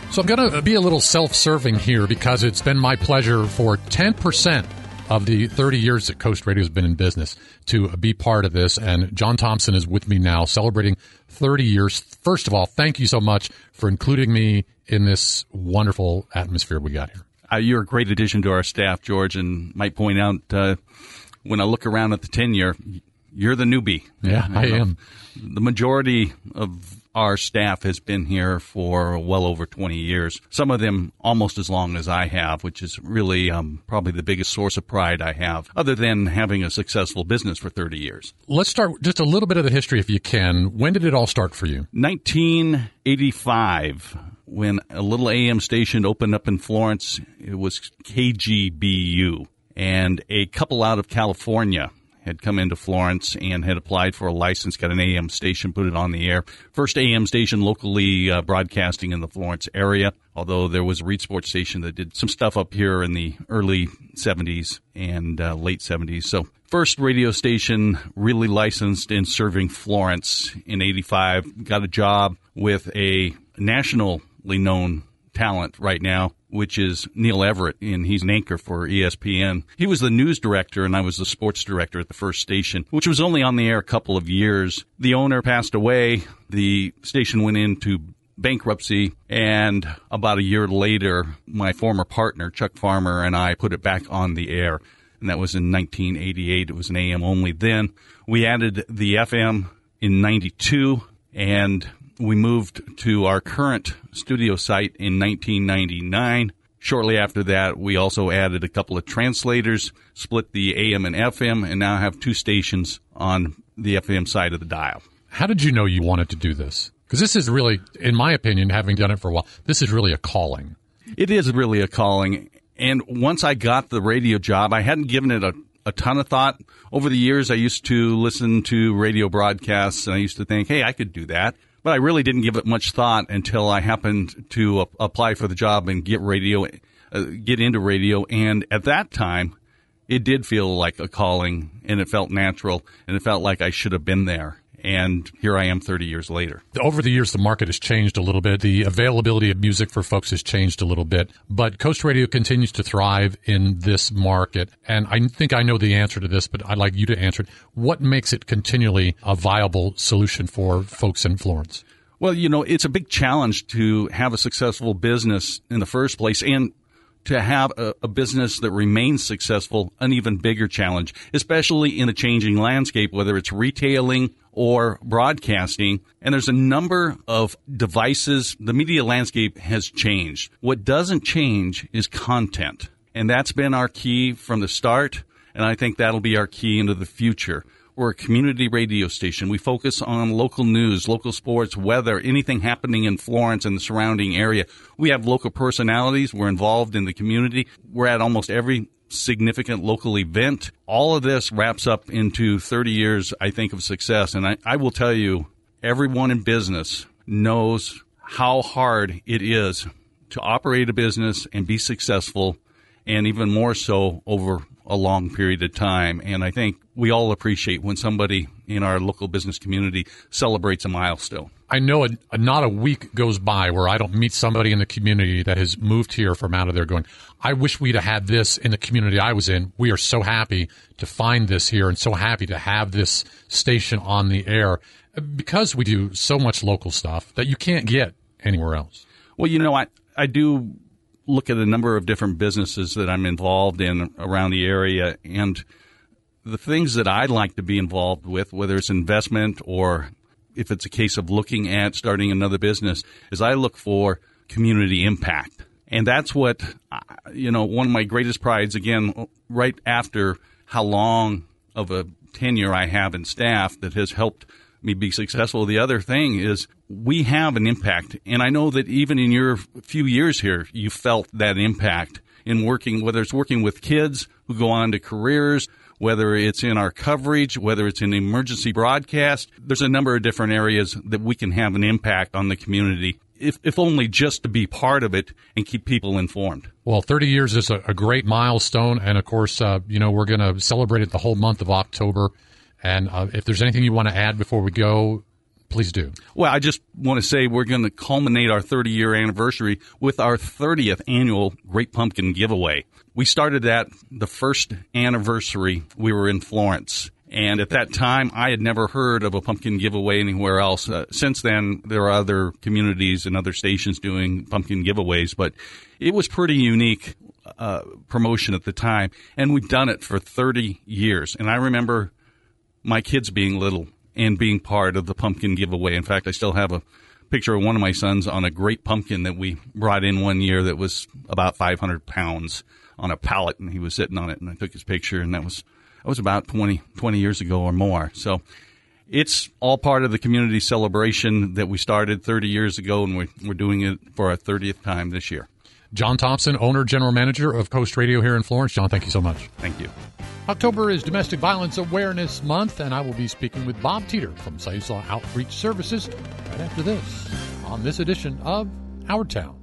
So I'm going to be a little self-serving here because it's been my pleasure for 10% of the 30 years that Coast Radio has been in business to be part of this. And John Thompson is with me now celebrating 30 years. First of all, thank you so much for including me in this wonderful atmosphere we got here. You're a great addition to our staff, George, and might point out when I look around at the tenure, you're the newbie. Yeah, I am. The majority of our staff has been here for well over 20 years, some of them almost as long as I have, which is really probably the biggest source of pride I have, other than having a successful business for 30 years. Let's start just a little bit of the history, if you can. When did it all start for you? 1985, when a little AM station opened up in Florence. It was KGBU, and a couple out of California had come into Florence and had applied for a license, got an AM station, put it on the air. First AM station locally broadcasting in the Florence area, although there was a Reed Sports station that did some stuff up here in the early 70s and late 70s. So first radio station really licensed in serving Florence in 85. Got a job with a nationally known talent right now, which is Neil Everett, and he's an anchor for ESPN. He was the news director, and I was the sports director at the first station, which was only on the air a couple of years. The owner passed away. The station went into bankruptcy, and about a year later, my former partner, Chuck Farmer, and I put it back on the air, and that was in 1988. It was an AM only then. We added the FM in 92, and we moved to our current studio site in 1999. Shortly after that, we also added a couple of translators, split the AM and FM, and now have two stations on the FM side of the dial. How did you know you wanted to do this? Because this is really, in my opinion, having done it for a while, this is really a calling. It is really a calling. And once I got the radio job, I hadn't given it a ton of thought. Over the years, I used to listen to radio broadcasts, and I used to think, hey, I could do that. But I really didn't give it much thought until I happened to apply for the job and get into radio. And at that time, it did feel like a calling, and it felt natural, and it felt like I should have been there. And here I am 30 years later. Over the years, the market has changed a little bit. The availability of music for folks has changed a little bit. But Coast Radio continues to thrive in this market. And I think I know the answer to this, but I'd like you to answer it. What makes it continually a viable solution for folks in Florence? Well, it's a big challenge to have a successful business in the first place, and to have a business that remains successful, an even bigger challenge, especially in a changing landscape, whether it's retailing or broadcasting. And there's a number of devices. The media landscape has changed. What doesn't change is content. And that's been our key from the start, and I think that'll be our key into the future. We're a community radio station. We focus on local news, local sports, weather, anything happening in Florence and the surrounding area. We have local personalities. We're involved in the community. We're at almost every significant local event. All of this wraps up into 30 years, I think, of success. And I will tell you, everyone in business knows how hard it is to operate a business and be successful, and even more so over a long period of time. And I think we all appreciate when somebody in our local business community celebrates a milestone. I know not a week goes by where I don't meet somebody in the community that has moved here from out of there going, I wish we'd have had this in the community I was in. We are so happy to find this here and so happy to have this station on the air because we do so much local stuff that you can't get anywhere else. Well, I do look at a number of different businesses that I'm involved in around the area, and the things that I'd like to be involved with, whether it's investment or if it's a case of looking at starting another business, is I look for community impact. And that's what, one of my greatest prides, again, right after how long of a tenure I have in staff that has helped me be successful. The other thing is we have an impact. And I know that even in your few years here, you felt that impact in working, whether it's working with kids who go on to careers, whether it's in our coverage, whether it's in emergency broadcast. There's a number of different areas that we can have an impact on the community, if only just to be part of it and keep people informed. Well, 30 years is a great milestone. And, of course, we're going to celebrate it the whole month of October. And if there's anything you want to add before we go, Please do. Well, I just want to say we're going to culminate our 30-year anniversary with our 30th annual Great Pumpkin Giveaway. We started that the first anniversary we were in Florence. And at that time, I had never heard of a pumpkin giveaway anywhere else. Since then, there are other communities and other stations doing pumpkin giveaways, but it was pretty unique promotion at the time. And we've done it for 30 years. And I remember my kids being little and being part of the pumpkin giveaway. In fact, I still have a picture of one of my sons on a great pumpkin that we brought in one year that was about 500 pounds on a pallet, and he was sitting on it, and I took his picture, and that was about 20 years ago or more. So it's all part of the community celebration that we started 30 years ago, and we're doing it for our 30th time this year. John Thompson, owner, general manager of Coast Radio here in Florence. John, thank you so much. Thank you. October is Domestic Violence Awareness Month, and I will be speaking with Bob Teeter from Siuslaw Outreach Services right after this on this edition of Our Town.